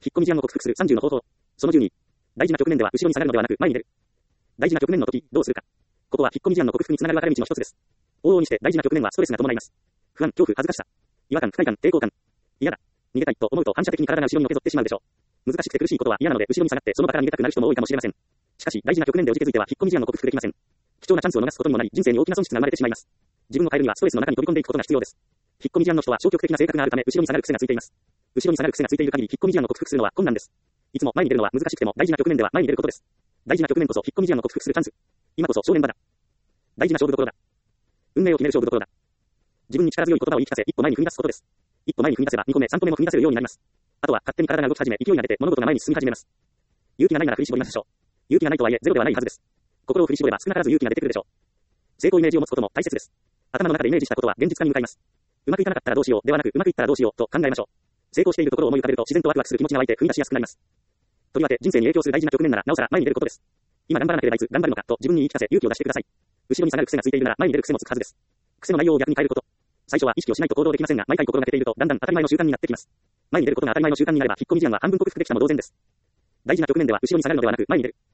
引っ込み思案を克服する30の方法。その12。大事な局面では後ろに下がるのではなく前に出る。大事な局面の時、どうするか。ここは引っ込み思案の克服につながる分かれ道の一つです。往々にして大事な局面はストレスが伴います。不安、恐怖、恥ずかしさ。違和感、不快感、抵抗感。嫌だ。逃げたいと思うと反射的に体が後ろにのけぞってしまうでしょう。難しくて苦しいことは嫌なので後ろに下がってその場から逃げたくなる人も多いかもしれません。しかし大事な局面でおじけづいては引っ込み思案を克服できません。貴重なチャンスを逃すことにもなり人生に大きな損失が生まれてしまいます。自分を変えるにはストレスの中に飛び込んでいくことが必要です。引っ込み思案の人は消極的な性格があるため後ろに下がる癖がついています。後ろに下がる癖がついている限り引っ込み思案を克服するのは困難です。いつも前に出るのは難しくても大事な局面では前に出ることです。大事な局面こそ引っ込み思案を克服するチャンス。今こそ正念場だ。大事な勝負どころだ。運命を決める勝負どころだ。自分に力強い言葉を言い聞かせ一歩前に踏み出すことです。一歩前に踏み出せば2個目3歩目も踏み出せるようになります。あとは勝手に体が動き始め勢いが出て物事が前に進み始めます。勇気がないなら振り絞りましょう。勇気がないとはいえゼロではないはずです。心を振り絞れば少なからず勇気が出てくるでしょう。成功イメージを持つことも大切です。頭の中でイメージしたことは現実化に向かいます。うまくいかなかったらどうしようではなくうまくいったらどうしようと考えましょう。成功しているところを思い浮かべると自然とワクワクする気持ちが湧いて踏み出しやすくなります。とりわけ人生に影響する大事な局面ならなおさら前に出ることです。今頑張らなければいつ頑張るのかと自分に言い聞かせ勇気を出してください。後ろに下がる癖がついているなら前に出る癖もつくはずです。癖の内容を逆に変えること。最初は意識をしないと行動できませんが毎回心がけているとだんだん当たり前の習慣になってきます。前に出ることが当たり前の習慣になれば引っ込み思案は半分克服できたも同然です。大事な局面では後ろに下がるのではなく前に出る。